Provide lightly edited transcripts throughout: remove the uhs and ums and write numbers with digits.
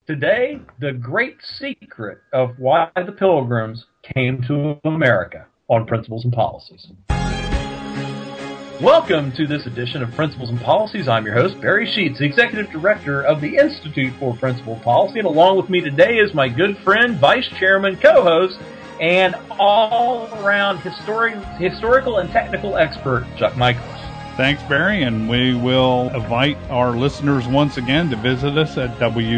Today, the great secret of why the Pilgrims came to America on Principles and Policies. Welcome to this edition of Principles and Policies. I'm your host, Barry Sheets, the Executive Director of the Institute for Principal Policy. And along with me today is my good friend, Vice Chairman, co-host, and all-around historical and technical expert, Chuck Michaels. Thanks, Barry, and we will invite our listeners once again to visit us at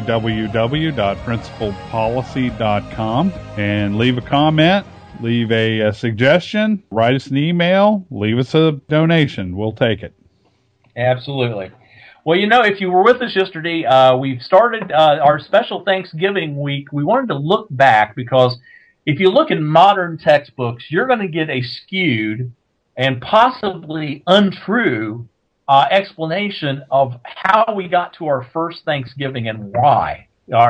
www.principalpolicy.com and leave a comment, leave a suggestion, write us an email, leave us a donation. We'll take it. Absolutely. Well, if you were with us yesterday, we've started our special Thanksgiving week. We wanted to look back because if you look in modern textbooks, you're going to get a skewed and possibly untrue explanation of how we got to our first Thanksgiving and why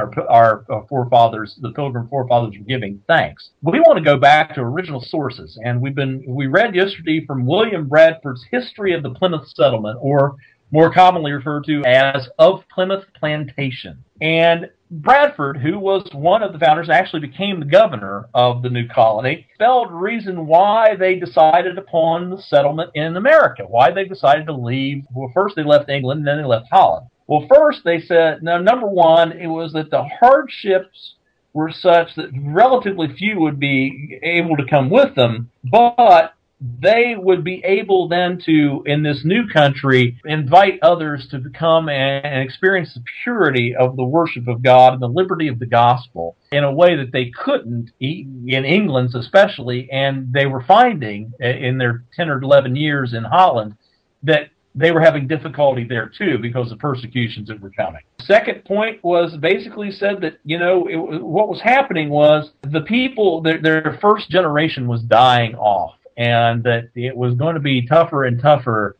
our forefathers, the Pilgrim forefathers, were giving thanks. We want to go back to original sources, and we read yesterday from William Bradford's History of the Plymouth Settlement, or more commonly referred to as Of Plymouth Plantation. And Bradford, who was one of the founders, actually became the governor of the new colony, spelled reason why they decided upon the settlement in America, why they decided to leave. Well, first they left England, and then they left Holland. Well, first they said, now, number one, it was that the hardships were such that relatively few would be able to come with them, but they would be able then to, in this new country, invite others to come and experience the purity of the worship of God and the liberty of the gospel in a way that they couldn't in England especially, and they were finding in their 10 or 11 years in Holland that they were having difficulty there too because of persecutions that were coming. Second point was basically said that, what was happening was the people, their first generation was dying off, and that it was going to be tougher and tougher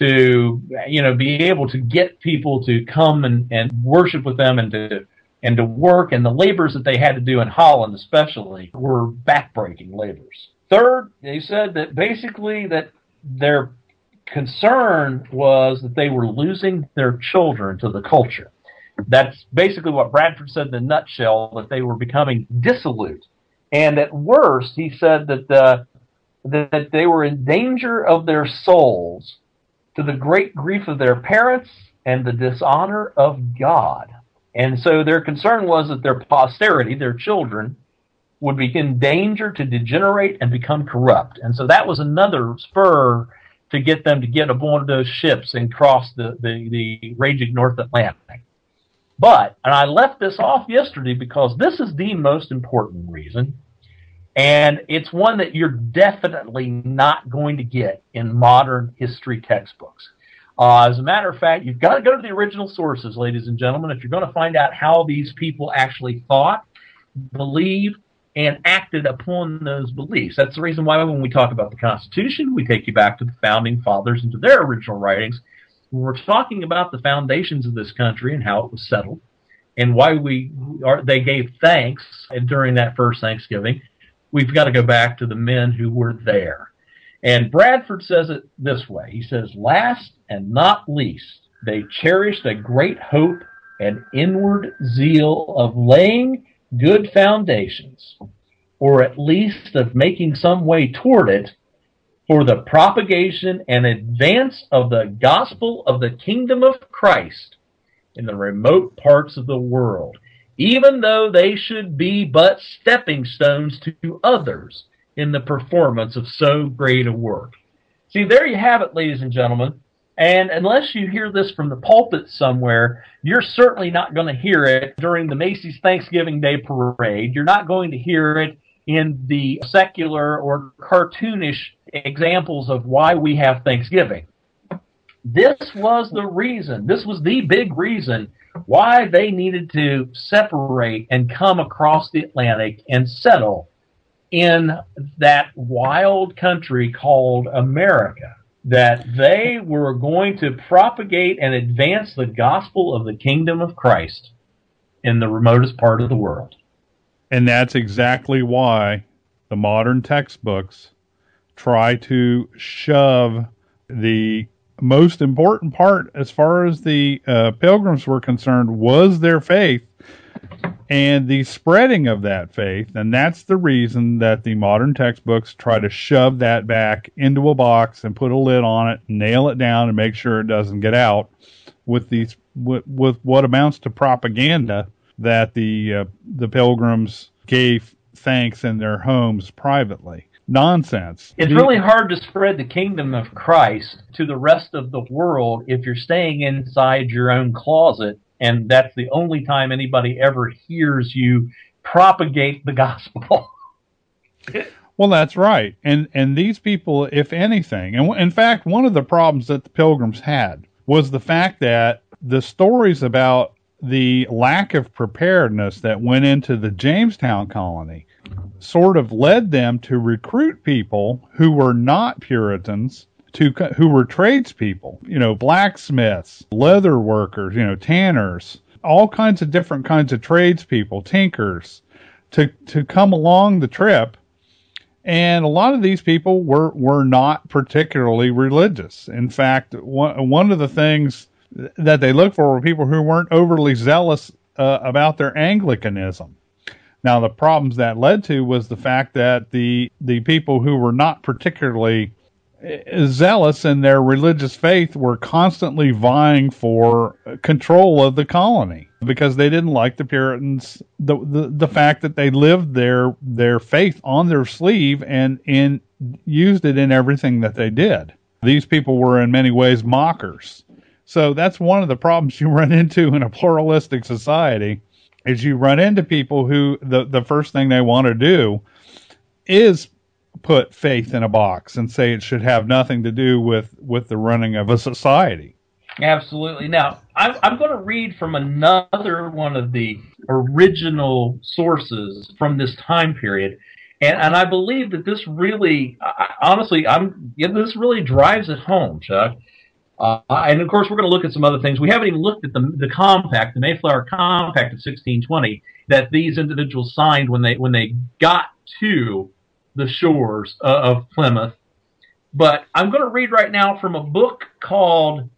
to, be able to get people to come and worship with them and to work. And the labors that they had to do in Holland especially were backbreaking labors. Third, they said that basically that their concern was that they were losing their children to the culture. That's basically what Bradford said in a nutshell, that they were becoming dissolute. And at worst, he said that they were in danger of their souls to the great grief of their parents and the dishonor of God. And so their concern was that their posterity, their children, would be in danger to degenerate and become corrupt. And so that was another spur to get them to get aboard those ships and cross the raging North Atlantic. But, and I left this off yesterday because this is the most important reason, and it's one that you're definitely not going to get in modern history textbooks. As a matter of fact, you've got to go to the original sources, ladies and gentlemen, if you're going to find out how these people actually thought, believed, and acted upon those beliefs. That's the reason why when we talk about the Constitution, we take you back to the Founding Fathers and to their original writings. When we're talking about the foundations of this country and how it was settled, and why they gave thanks during that first Thanksgiving, we've got to go back to the men who were there. And Bradford says it this way. He says, last and not least, they cherished a great hope and inward zeal of laying good foundations, or at least of making some way toward it, for the propagation and advance of the gospel of the kingdom of Christ in the remote parts of the world, even though they should be but stepping stones to others in the performance of so great a work. See, there you have it, ladies and gentlemen. And unless you hear this from the pulpit somewhere, you're certainly not going to hear it during the Macy's Thanksgiving Day Parade. You're not going to hear it in the secular or cartoonish examples of why we have Thanksgiving. This was the reason, this was the big reason why they needed to separate and come across the Atlantic and settle in that wild country called America, that they were going to propagate and advance the gospel of the kingdom of Christ in the remotest part of the world. And that's exactly why the modern textbooks try to shove the most important part as far as the Pilgrims were concerned was their faith, and the spreading of that faith. And that's the reason that the modern textbooks try to shove that back into a box and put a lid on it, nail it down, and make sure it doesn't get out with what amounts to propaganda that the Pilgrims gave thanks in their homes privately. Nonsense. It's really hard to spread the kingdom of Christ to the rest of the world if you're staying inside your own closet, and that's the only time anybody ever hears you propagate the gospel. Well, that's right. And these people, if anything, and in fact, one of the problems that the Pilgrims had was the fact that the stories about the lack of preparedness that went into the Jamestown colony sort of led them to recruit people who were not Puritans, who were tradespeople, blacksmiths, leather workers, tanners, all kinds of different kinds of tradespeople, tinkers, to come along the trip. And a lot of these people were not particularly religious. In fact, one of the things that they looked for were people who weren't overly zealous about their Anglicanism. Now, the problems that led to was the fact that the people who were not particularly zealous in their religious faith were constantly vying for control of the colony because they didn't like the Puritans, the fact that they lived their faith on their sleeve and used it in everything that they did. These people were in many ways mockers. So that's one of the problems you run into in a pluralistic society, is you run into people who the first thing they want to do is put faith in a box and say it should have nothing to do with the running of a society. Absolutely. Now, I'm going to read from another one of the original sources from this time period, and I believe that this really, honestly, this really drives it home, Chuck. And of course, we're going to look at some other things. We haven't even looked at the compact, the Mayflower Compact of 1620, that these individuals signed when they got to the shores of Plymouth. But I'm going to read right now from a book called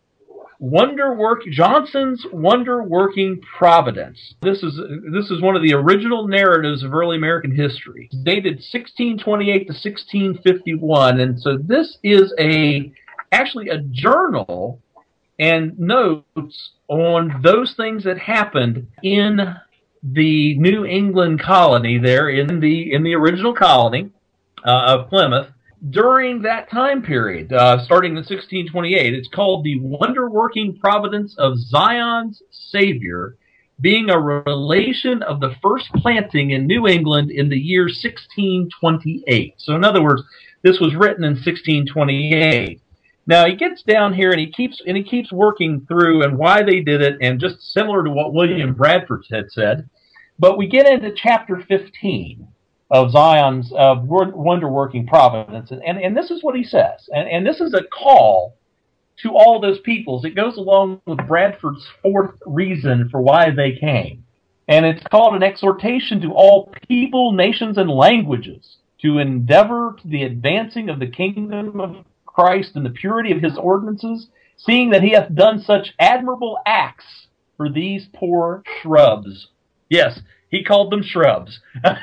Johnson's Wonder Working Providence. This is one of the original narratives of early American history. It's dated 1628 to 1651, and so this is actually a journal and notes on those things that happened in the New England colony there in the original colony of Plymouth during that time period, starting in 1628. It's called The Wonder-Working Providence of Zion's Savior, being a relation of the first planting in New England in the year 1628. So in other words, this was written in 1628. Now he gets down here and he keeps working through and why they did it, and just similar to what William Bradford had said. But we get into chapter 15 of Zion's Wonder Working Providence, and this is what he says, and this is a call to all those peoples. It goes along with Bradford's fourth reason for why they came, and it's called an exhortation to all people, nations, and languages to endeavor to the advancing of the kingdom of Christ and the purity of his ordinances, seeing that he hath done such admirable acts for these poor shrubs. Yes, he called them shrubs.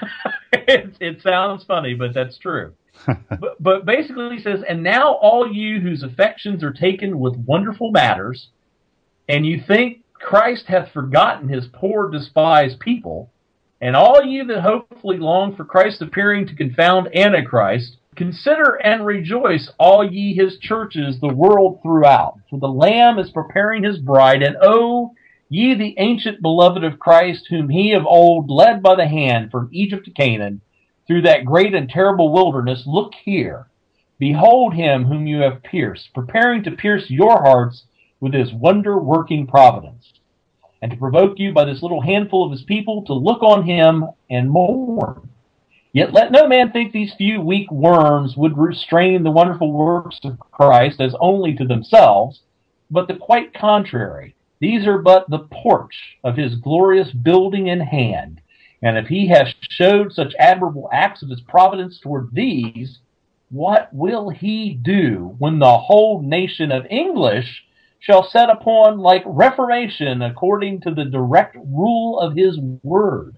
It sounds funny, but that's true. but basically he says, and now all you whose affections are taken with wonderful matters, and you think Christ hath forgotten his poor despised people, and all you that hopefully long for Christ appearing to confound Antichrist, consider and rejoice, all ye his churches, the world throughout. For the Lamb is preparing his bride, and O ye the ancient beloved of Christ, whom he of old led by the hand from Egypt to Canaan, through that great and terrible wilderness, look here. Behold him whom you have pierced, preparing to pierce your hearts with his wonder-working providence, and to provoke you by this little handful of his people to look on him and mourn. Yet let no man think these few weak worms would restrain the wonderful works of Christ as only to themselves, but the quite contrary. These are but the porch of his glorious building in hand. And if he has showed such admirable acts of his providence toward these, what will he do when the whole nation of English shall set upon like reformation according to the direct rule of his word?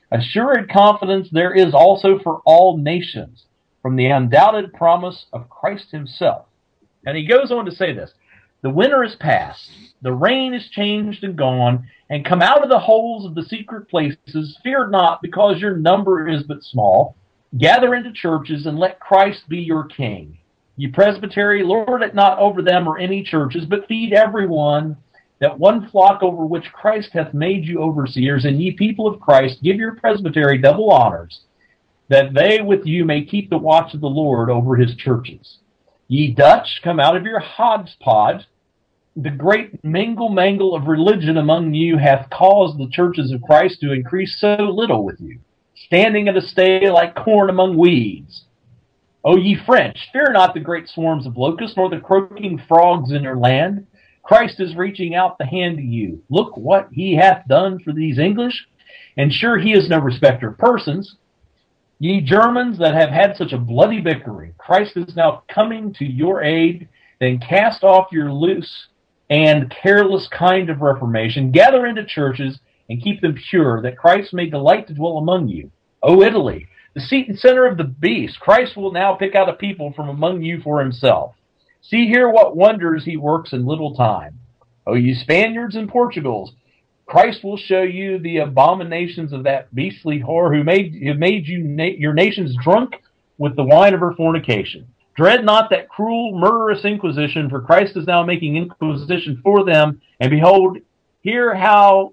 Assured confidence there is also for all nations, from the undoubted promise of Christ himself. And he goes on to say this: the winter is past, the rain is changed and gone, and come out of the holes of the secret places. Fear not, because your number is but small. Gather into churches, and let Christ be your king. Ye presbytery, lord it not over them or any churches, but feed every one, that one flock over which Christ hath made you overseers. And ye people of Christ, give your presbytery double honors, that they with you may keep the watch of the Lord over his churches. Ye Dutch, come out of your hodgepodge. The great mingle-mangle of religion among you hath caused the churches of Christ to increase so little with you, standing at a stay like corn among weeds. O ye French, fear not the great swarms of locusts, nor the croaking frogs in your land. Christ is reaching out the hand to you. Look what he hath done for these English, and sure he is no respecter of persons. Ye Germans that have had such a bloody bickering, Christ is now coming to your aid. Then cast off your loose and careless kind of reformation. Gather into churches and keep them pure, that Christ may delight to dwell among you. O Italy, the seat and center of the beast, Christ will now pick out a people from among you for himself. See here what wonders he works in little time. O you Spaniards and Portugals, Christ will show you the abominations of that beastly whore who made you your nations drunk with the wine of her fornication. Dread not that cruel, murderous inquisition, for Christ is now making inquisition for them. And behold, hear how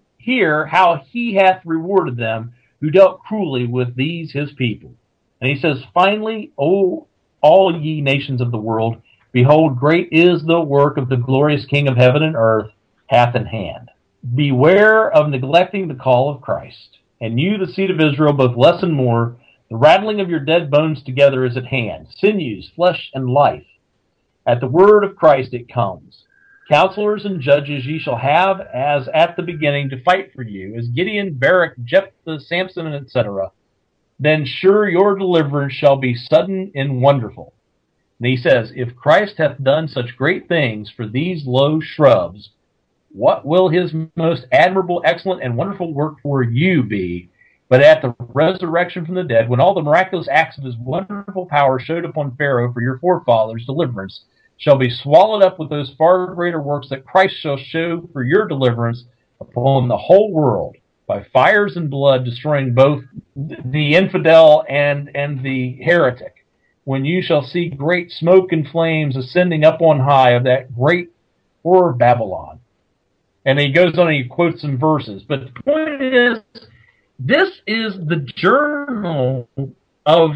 he hath rewarded them who dealt cruelly with these his people. And he says, finally, O all ye nations of the world, behold, great is the work of the glorious King of heaven and earth hath in hand. Beware of neglecting the call of Christ. And you, the seed of Israel, both less and more, the rattling of your dead bones together is at hand, sinews, flesh, and life. At the word of Christ it comes. Counselors and judges ye shall have, as at the beginning, to fight for you, as Gideon, Barak, Jephthah, Samson, etc. Then sure your deliverance shall be sudden and wonderful. And he says, if Christ hath done such great things for these low shrubs, what will his most admirable, excellent, and wonderful work for you be, but at the resurrection from the dead, when all the miraculous acts of his wonderful power showed upon Pharaoh for your forefathers' deliverance shall be swallowed up with those far greater works that Christ shall show for your deliverance upon the whole world, by fires and blood, destroying both the infidel and the heretic, when you shall see great smoke and flames ascending up on high of that great whore Babylon. And he goes on and he quotes some verses. But the point is, this is the journal of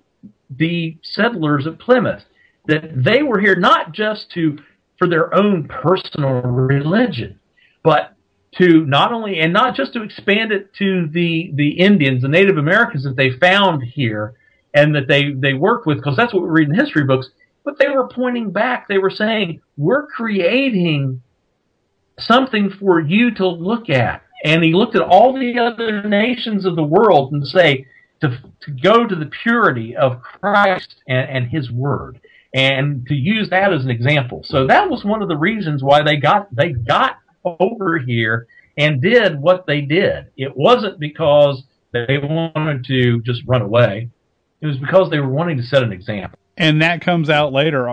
the settlers of Plymouth, that they were here not just for their own personal religion, but to not just to expand it to the Indians, the Native Americans that they found here and that they worked with, because that's what we read in history books. But they were pointing back. They were saying, we're creating something for you to look at. And he looked at all the other nations of the world and say, to go to the purity of Christ and his word, and to use that as an example. So that was one of the reasons why they got over here and did what they did. It wasn't because they wanted to just run away. It was because they were wanting to set an example. And that comes out later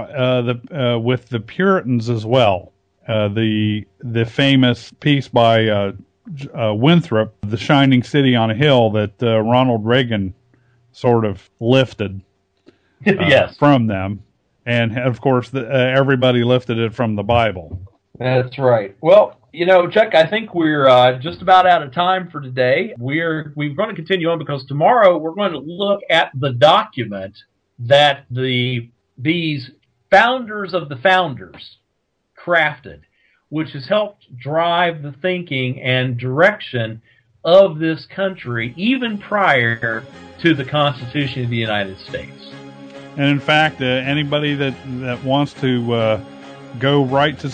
with the Puritans as well. The famous piece by Winthrop, The Shining City on a Hill, that Ronald Reagan sort of lifted yes. from them. And, of course, everybody lifted it from the Bible. That's right. Well, Chuck, I think we're just about out of time for today. We're going to continue on because tomorrow we're going to look at the document that these founders of the founders crafted, which has helped drive the thinking and direction of this country even prior to the Constitution of the United States. And in fact, anybody that wants to go right to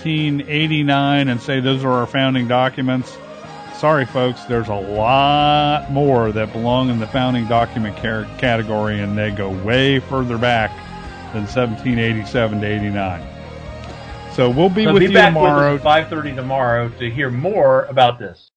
1789 and say those are our founding documents, sorry folks, there's a lot more that belong in the founding document category, and they go way further back than 1787 to 89. So we'll be with you tomorrow. Be back with us at 5:30 tomorrow to hear more about this.